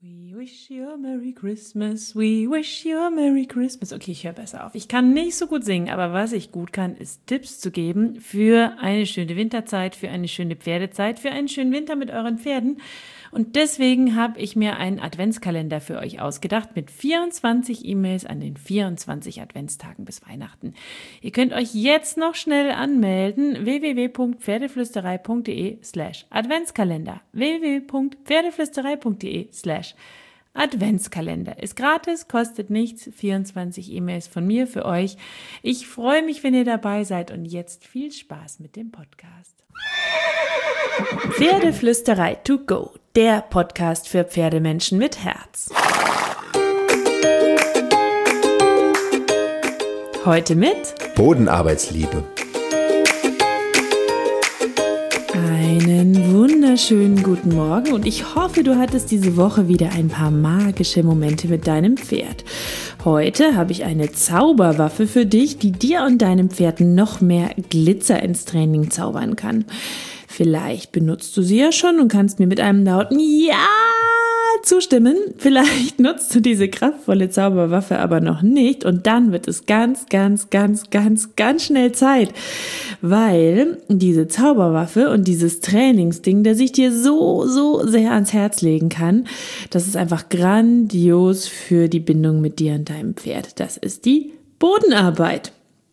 We wish you a Merry Christmas, we wish you a Merry Christmas. Okay, ich höre besser auf. Ich kann nicht so gut singen, aber was ich gut kann, ist Tipps zu geben für eine schöne Winterzeit, für eine schöne Pferdezeit, für einen schönen Winter mit euren Pferden. Und deswegen habe ich mir einen Adventskalender für euch ausgedacht mit 24 E-Mails an den 24 Adventstagen bis Weihnachten. Ihr könnt euch jetzt noch schnell anmelden, www.pferdeflüsterei.de/Adventskalender. www.pferdeflüsterei.de/Adventskalender. Ist gratis, kostet nichts, 24 E-Mails von mir für euch. Ich freue mich, wenn ihr dabei seid und jetzt viel Spaß mit dem Podcast. Pferdeflüsterei to go, der Podcast für Pferdemenschen mit Herz. Heute mit Bodenarbeitsliebe. Einen wunderschönen guten Morgen und ich hoffe, du hattest diese Woche wieder ein paar magische Momente mit deinem Pferd. Heute habe ich eine Zauberwaffe für dich, die dir und deinem Pferd noch mehr Glitzer ins Training zaubern kann. Vielleicht benutzt du sie ja schon und kannst mir mit einem lauten Ja zustimmen. Vielleicht nutzt du diese kraftvolle Zauberwaffe aber noch nicht und dann wird es ganz schnell Zeit, weil diese Zauberwaffe und dieses Trainingsding, das ich dir so sehr ans Herz legen kann, das ist einfach grandios für die Bindung mit dir und deinem Pferd. Das ist die Bodenarbeit.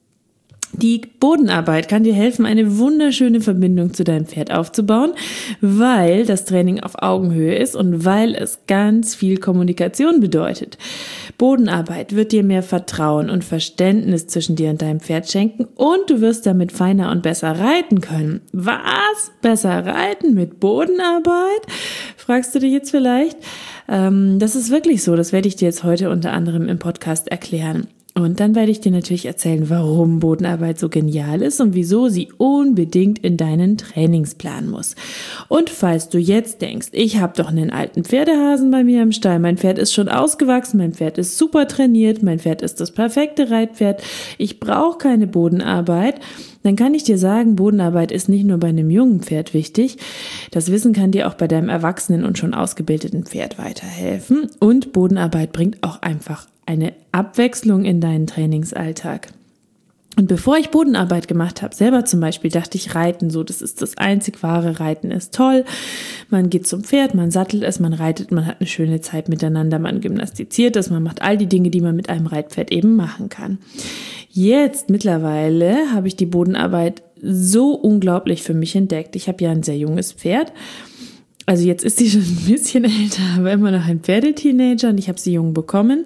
Die Bodenarbeit kann dir helfen, eine wunderschöne Verbindung zu deinem Pferd aufzubauen, weil das Training auf Augenhöhe ist und weil es ganz viel Kommunikation bedeutet. Bodenarbeit wird dir mehr Vertrauen und Verständnis zwischen dir und deinem Pferd schenken und du wirst damit feiner und besser reiten können. Was? Besser reiten mit Bodenarbeit? Fragst du dich jetzt vielleicht? Das ist wirklich so, das werde ich dir jetzt heute unter anderem im Podcast erklären. Und dann werde ich dir natürlich erzählen, warum Bodenarbeit so genial ist und wieso sie unbedingt in deinen Trainingsplan muss. Und falls du jetzt denkst, ich habe doch einen alten Pferdehasen bei mir im Stall, mein Pferd ist schon ausgewachsen, mein Pferd ist super trainiert, mein Pferd ist das perfekte Reitpferd, ich brauche keine Bodenarbeit, dann kann ich dir sagen, Bodenarbeit ist nicht nur bei einem jungen Pferd wichtig. Das Wissen kann dir auch bei deinem erwachsenen und schon ausgebildeten Pferd weiterhelfen. Und Bodenarbeit bringt auch einfach eine Abwechslung in deinen Trainingsalltag. Und bevor ich Bodenarbeit gemacht habe, selber zum Beispiel, dachte ich, Reiten, so, das ist das einzig wahre, Reiten ist toll. Man geht zum Pferd, man sattelt es, man reitet, man hat eine schöne Zeit miteinander, man gymnastiziert es, man macht all die Dinge, die man mit einem Reitpferd eben machen kann. Jetzt mittlerweile habe ich die Bodenarbeit so unglaublich für mich entdeckt. Ich habe ja ein sehr junges Pferd. Also jetzt ist sie schon ein bisschen älter, aber immer noch ein Pferdeteenager und ich habe sie jung bekommen.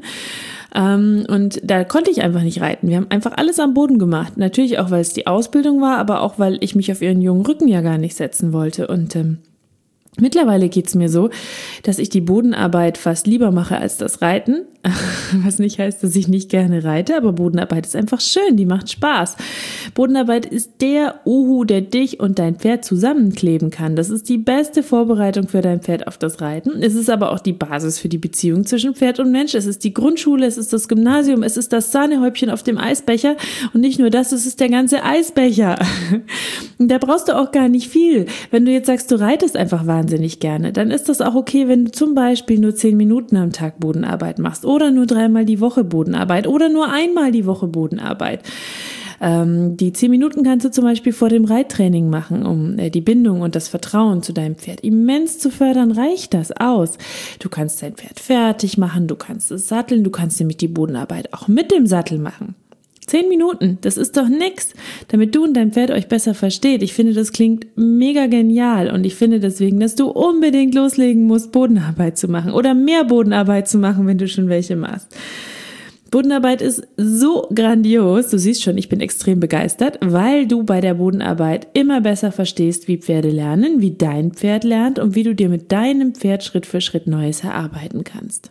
Und da konnte ich einfach nicht reiten. Wir haben einfach alles am Boden gemacht. Natürlich auch, weil es die Ausbildung war, aber auch, weil ich mich auf ihren jungen Rücken ja gar nicht setzen wollte. Und mittlerweile geht's mir so, dass ich die Bodenarbeit fast lieber mache als das Reiten. Was nicht heißt, dass ich nicht gerne reite, aber Bodenarbeit ist einfach schön, die macht Spaß. Bodenarbeit ist der Uhu, der dich und dein Pferd zusammenkleben kann. Das ist die beste Vorbereitung für dein Pferd auf das Reiten. Es ist aber auch die Basis für die Beziehung zwischen Pferd und Mensch. Es ist die Grundschule, es ist das Gymnasium, es ist das Sahnehäubchen auf dem Eisbecher und nicht nur das, es ist der ganze Eisbecher. Und da brauchst du auch gar nicht viel. Wenn du jetzt sagst, du reitest einfach wahnsinnig gerne, dann ist das auch okay, wenn du zum Beispiel nur 10 Minuten am Tag Bodenarbeit machst oder nur 3-mal die Woche Bodenarbeit oder nur 1-mal die Woche Bodenarbeit. Die 10 Minuten kannst du zum Beispiel vor dem Reittraining machen, um die Bindung und das Vertrauen zu deinem Pferd immens zu fördern, reicht das aus. Du kannst dein Pferd fertig machen, du kannst es satteln, du kannst nämlich die Bodenarbeit auch mit dem Sattel machen. 10 Minuten, das ist doch nix, damit du und dein Pferd euch besser versteht. Ich finde, das klingt mega genial und ich finde deswegen, dass du unbedingt loslegen musst, Bodenarbeit zu machen oder mehr Bodenarbeit zu machen, wenn du schon welche machst. Bodenarbeit ist so grandios, du siehst schon, ich bin extrem begeistert, weil du bei der Bodenarbeit immer besser verstehst, wie Pferde lernen, wie dein Pferd lernt und wie du dir mit deinem Pferd Schritt für Schritt Neues erarbeiten kannst.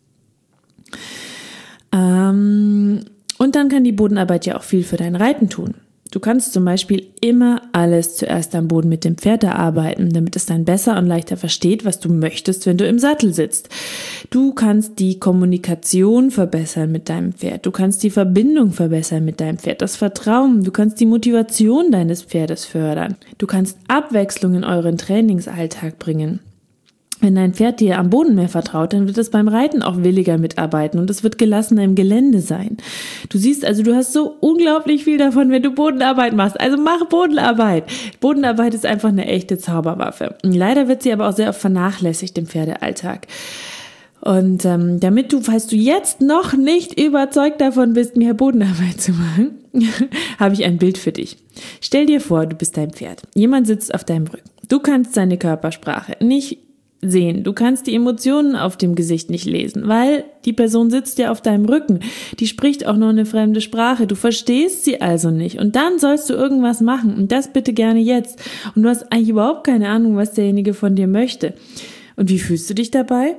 Und dann kann die Bodenarbeit ja auch viel für dein Reiten tun. Du kannst zum Beispiel immer alles zuerst am Boden mit dem Pferd erarbeiten, damit es dann besser und leichter versteht, was du möchtest, wenn du im Sattel sitzt. Du kannst die Kommunikation verbessern mit deinem Pferd. Du kannst die Verbindung verbessern mit deinem Pferd, das Vertrauen. Du kannst die Motivation deines Pferdes fördern. Du kannst Abwechslung in euren Trainingsalltag bringen. Wenn dein Pferd dir am Boden mehr vertraut, dann wird es beim Reiten auch williger mitarbeiten und es wird gelassener im Gelände sein. Du siehst also, du hast so unglaublich viel davon, wenn du Bodenarbeit machst. Also mach Bodenarbeit. Bodenarbeit ist einfach eine echte Zauberwaffe. Leider wird sie aber auch sehr oft vernachlässigt im Pferdealltag. Und damit du, falls du jetzt noch nicht überzeugt davon bist, mehr Bodenarbeit zu machen, habe ich ein Bild für dich. Stell dir vor, du bist dein Pferd. Jemand sitzt auf deinem Rücken. Du kannst seine Körpersprache nicht sehen. Du kannst die Emotionen auf dem Gesicht nicht lesen, weil die Person sitzt ja auf deinem Rücken. Die spricht auch noch eine fremde Sprache. Du verstehst sie also nicht. Und dann sollst du irgendwas machen. Und das bitte gerne jetzt. Und du hast eigentlich überhaupt keine Ahnung, was derjenige von dir möchte. Und wie fühlst du dich dabei?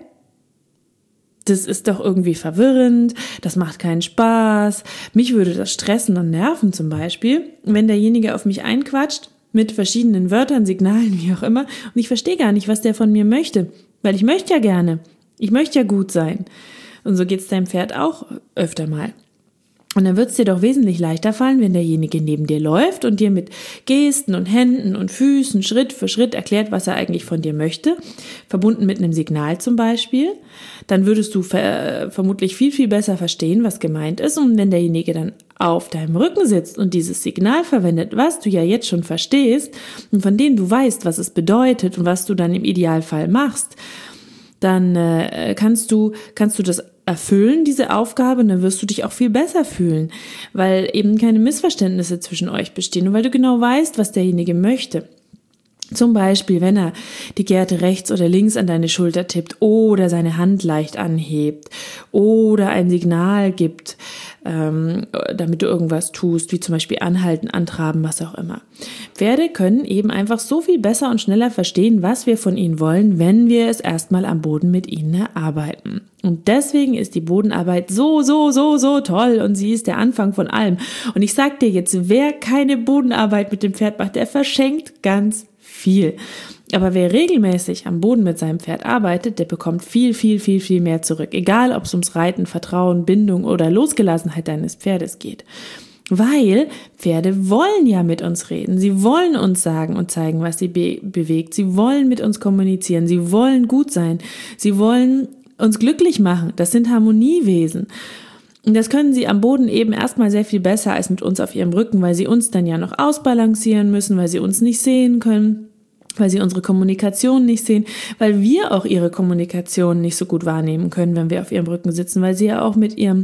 Das ist doch irgendwie verwirrend, das macht keinen Spaß. Mich würde das stressen und nerven zum Beispiel, wenn derjenige auf mich einquatscht, mit verschiedenen Wörtern, Signalen, wie auch immer, und ich verstehe gar nicht, was der von mir möchte, weil ich möchte ja gerne, ich möchte ja gut sein. Und so geht's deinem Pferd auch öfter mal. Und dann wird es dir doch wesentlich leichter fallen, wenn derjenige neben dir läuft und dir mit Gesten und Händen und Füßen Schritt für Schritt erklärt, was er eigentlich von dir möchte, verbunden mit einem Signal zum Beispiel. Dann würdest du vermutlich viel, viel besser verstehen, was gemeint ist. Und wenn derjenige dann auf deinem Rücken sitzt und dieses Signal verwendet, was du ja jetzt schon verstehst und von dem du weißt, was es bedeutet und was du dann im Idealfall machst, dann kannst du das erfüllen, diese Aufgabe, und dann wirst du dich auch viel besser fühlen, weil eben keine Missverständnisse zwischen euch bestehen und weil du genau weißt, was derjenige möchte. Zum Beispiel, wenn er die Gerte rechts oder links an deine Schulter tippt oder seine Hand leicht anhebt oder ein Signal gibt, damit du irgendwas tust, wie zum Beispiel anhalten, antraben, was auch immer. Pferde können eben einfach so viel besser und schneller verstehen, was wir von ihnen wollen, wenn wir es erstmal am Boden mit ihnen erarbeiten. Und deswegen ist die Bodenarbeit so toll und sie ist der Anfang von allem. Und ich sag dir jetzt, wer keine Bodenarbeit mit dem Pferd macht, der verschenkt ganz viel. Aber wer regelmäßig am Boden mit seinem Pferd arbeitet, der bekommt viel mehr zurück. Egal, ob es ums Reiten, Vertrauen, Bindung oder Losgelassenheit deines Pferdes geht. Weil Pferde wollen ja mit uns reden. Sie wollen uns sagen und zeigen, was sie bewegt. Sie wollen mit uns kommunizieren. Sie wollen gut sein. Sie wollen uns glücklich machen. Das sind Harmoniewesen. Und das können sie am Boden eben erstmal sehr viel besser als mit uns auf ihrem Rücken, weil sie uns dann ja noch ausbalancieren müssen, weil sie uns nicht sehen können, weil sie unsere Kommunikation nicht sehen, weil wir auch ihre Kommunikation nicht so gut wahrnehmen können, wenn wir auf ihrem Rücken sitzen, weil sie ja auch mit ihrem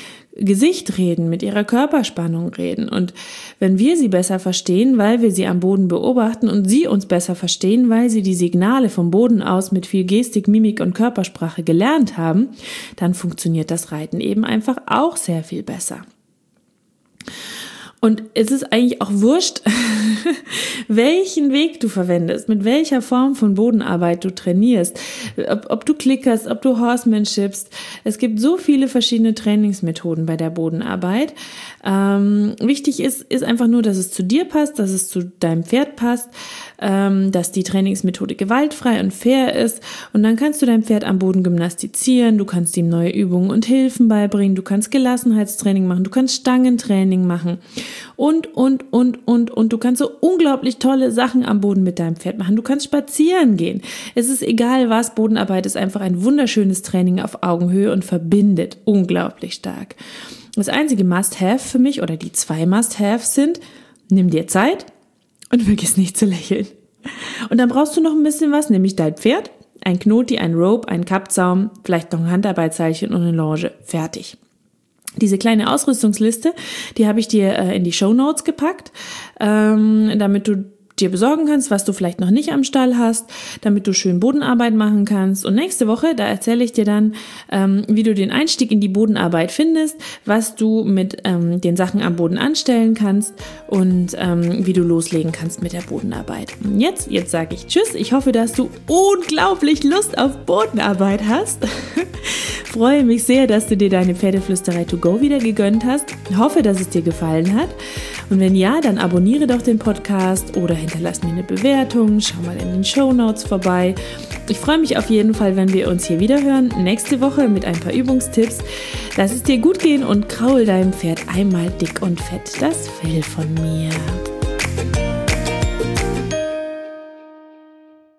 Gesicht reden, mit ihrer Körperspannung reden. Und wenn wir sie besser verstehen, weil wir sie am Boden beobachten und sie uns besser verstehen, weil sie die Signale vom Boden aus mit viel Gestik, Mimik und Körpersprache gelernt haben, dann funktioniert das Reiten eben einfach auch sehr viel besser. Und es ist eigentlich auch wurscht, welchen Weg du verwendest, mit welcher Form von Bodenarbeit du trainierst, ob du klickerst, ob du Horsemanshipst. Es gibt so viele verschiedene Trainingsmethoden bei der Bodenarbeit. Wichtig ist einfach nur, dass es zu dir passt, dass es zu deinem Pferd passt, dass die Trainingsmethode gewaltfrei und fair ist. Und dann kannst du dein Pferd am Boden gymnastizieren, du kannst ihm neue Übungen und Hilfen beibringen, du kannst Gelassenheitstraining machen, du kannst Stangentraining machen. Und du kannst so unglaublich tolle Sachen am Boden mit deinem Pferd machen. Du kannst spazieren gehen. Es ist egal was, Bodenarbeit ist einfach ein wunderschönes Training auf Augenhöhe und verbindet unglaublich stark. Das einzige Must-Have für mich oder die 2 Must-Haves sind, nimm dir Zeit und vergiss nicht zu lächeln. Und dann brauchst du noch ein bisschen was, nämlich dein Pferd, ein Knoti, ein Rope, ein Kappzaum, vielleicht noch ein Handarbeitsseilchen und eine Longe. Fertig. Diese kleine Ausrüstungsliste, die habe ich dir in die Shownotes gepackt, damit du dir besorgen kannst, was du vielleicht noch nicht am Stall hast, damit du schön Bodenarbeit machen kannst. Und nächste Woche, da erzähle ich dir dann, wie du den Einstieg in die Bodenarbeit findest, was du mit den Sachen am Boden anstellen kannst und wie du loslegen kannst mit der Bodenarbeit. Und jetzt sage ich Tschüss. Ich hoffe, dass du unglaublich Lust auf Bodenarbeit hast. Freue mich sehr, dass du dir deine Pferdeflüsterei to go wieder gegönnt hast. Ich hoffe, dass es dir gefallen hat. Und wenn ja, dann abonniere doch den Podcast oder hinterlass mir eine Bewertung. Schau mal in den Shownotes vorbei. Ich freue mich auf jeden Fall, wenn wir uns hier wieder hören. Nächste Woche mit ein paar Übungstipps. Lass es dir gut gehen und kraul deinem Pferd einmal dick und fett das Fell von mir.